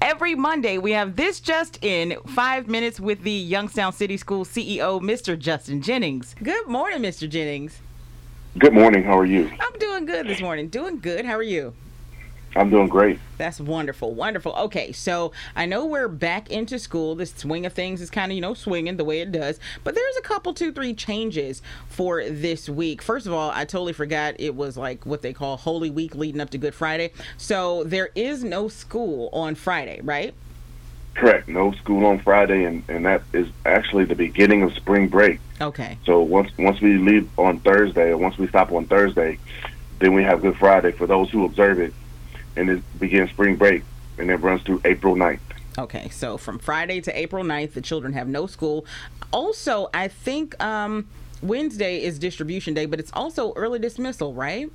Every Monday, we have This Just In, 5 minutes with the Youngstown City School CEO, Mr. Justin Jennings. Good morning, Mr. Jennings. Good morning. How are you? I'm doing good this morning. Doing good. How are you? I'm doing great. That's wonderful. Wonderful. Okay, so I know we're back into school. The swing of things is kind of, swinging the way it does. But there's a couple, 2-3 changes for this week. First of all, I totally forgot it was like what they call Holy Week leading up to Good Friday. So there is no school on Friday, right? Correct. No school on Friday, and that is actually the beginning of spring break. Okay. So once we leave on Thursday, or once we stop on Thursday, then we have Good Friday for those who observe it. And it begins spring break, and it runs through April 9th. Okay, so from Friday to April 9th, the children have no school. Also, I think Wednesday is distribution day, but it's also early dismissal, right?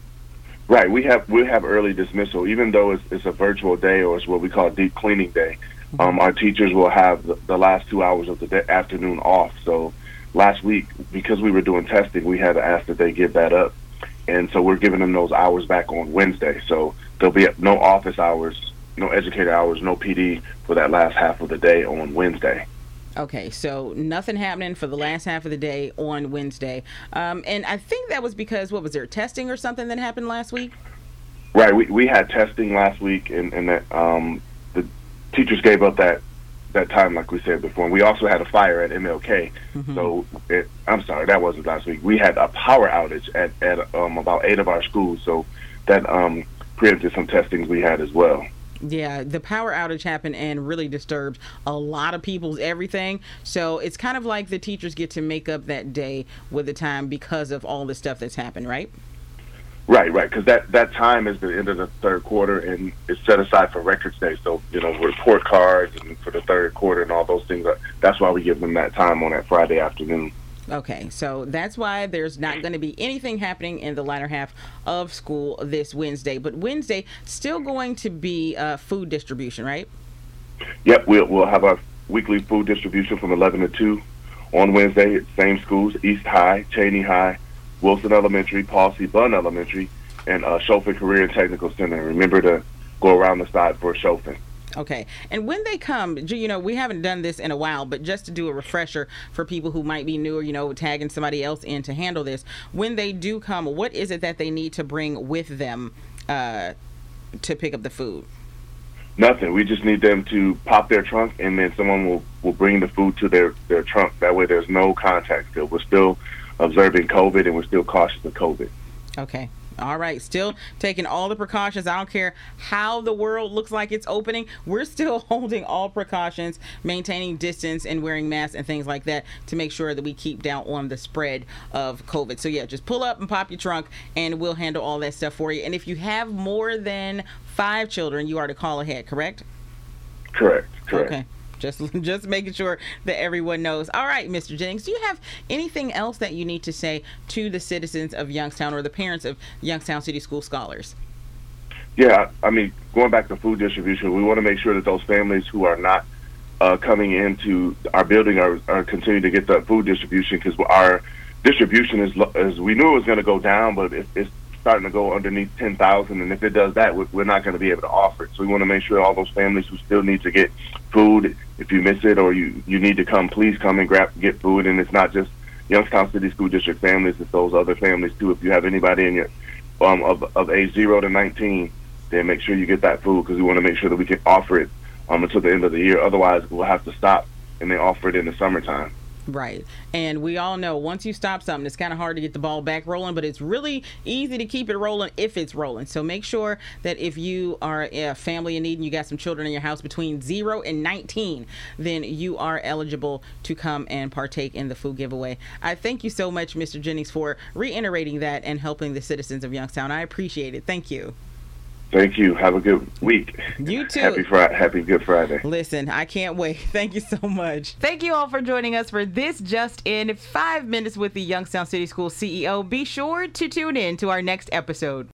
Right. We have early dismissal, even though it's a virtual day, or it's what we call deep cleaning day. Our teachers will have the last 2 hours of the afternoon off. So last week, because we were doing testing, we had to ask that they give that up. And so we're giving them those hours back on Wednesday. So there'll be no office hours, no educator hours, no PD for that last half of the day on Wednesday. Okay, so nothing happening for the last half of the day on Wednesday. And I think that was because, what was there, testing or something that happened last week? Right, we had testing last week, and that the teachers gave up that time, like we said before. And we also had a fire at MLK. Mm-hmm. So I'm sorry, that wasn't last week. We had a power outage at about 8 of our schools. So that preempted some testings we had as well. Yeah, the power outage happened and really disturbed a lot of people's everything. So it's kind of like the teachers get to make up that day with the time because of all the stuff that's happened, right? Right, because that time is the end of the third quarter, and it's set aside for Records Day. So, report cards and for the third quarter and all those things. That's why we give them that time on that Friday afternoon. Okay, so that's why there's not going to be anything happening in the latter half of school this Wednesday. But Wednesday, still going to be food distribution, right? Yep, we'll have our weekly food distribution from 11 to 2 on Wednesday at same schools, East High, Cheney High, Wilson Elementary, Paul C. Bunn Elementary, and Chopin Career and Technical Center. Remember to go around the side for Chopin. Okay. And when they come, we haven't done this in a while, but just to do a refresher for people who might be newer, tagging somebody else in to handle this. When they do come, what is it that they need to bring with them to pick up the food? Nothing. We just need them to pop their trunk, and then someone will bring the food to their trunk. That way there's no contact still. We're still observing COVID, and we're still cautious of COVID. Okay. All right. Still taking all the precautions. I don't care how the world looks like it's opening. We're still holding all precautions, maintaining distance and wearing masks and things like that to make sure that we keep down on the spread of COVID. So, yeah, just pull up and pop your trunk, and we'll handle all that stuff for you. And if you have more than 5 children, you are to call ahead, correct? Correct. Okay. Just making sure that everyone knows. All right, Mr. Jennings, do you have anything else that you need to say to the citizens of Youngstown or the parents of Youngstown City School scholars? Yeah, I mean, going back to food distribution, we want to make sure that those families who are not coming into our building are continuing to get that food distribution, because our distribution is we knew it was going to go down, but it's starting to go underneath 10,000, and if it does that, we're not going to be able to offer it. So we want to make sure all those families who still need to get food, if you miss it or you need to come, please come and get food. And it's not just Youngstown City School District families, it's those other families too. If you have anybody in your of age 0 to 19, then make sure you get that food, because we want to make sure that we can offer it until the end of the year. Otherwise, we'll have to stop and then offer it in the summertime. Right. And we all know once you stop something, it's kind of hard to get the ball back rolling, but it's really easy to keep it rolling if it's rolling. So make sure that if you are a family in need and you got some children in your house between 0 and 19, then you are eligible to come and partake in the food giveaway. I thank you so much, Mr. Jennings, for reiterating that and helping the citizens of Youngstown. I appreciate it. Thank you. Thank you. Have a good week. You too. Happy Good Friday. Listen, I can't wait. Thank you so much. Thank you all for joining us for This Just In, 5 minutes with the Youngstown City School CEO. Be sure to tune in to our next episode.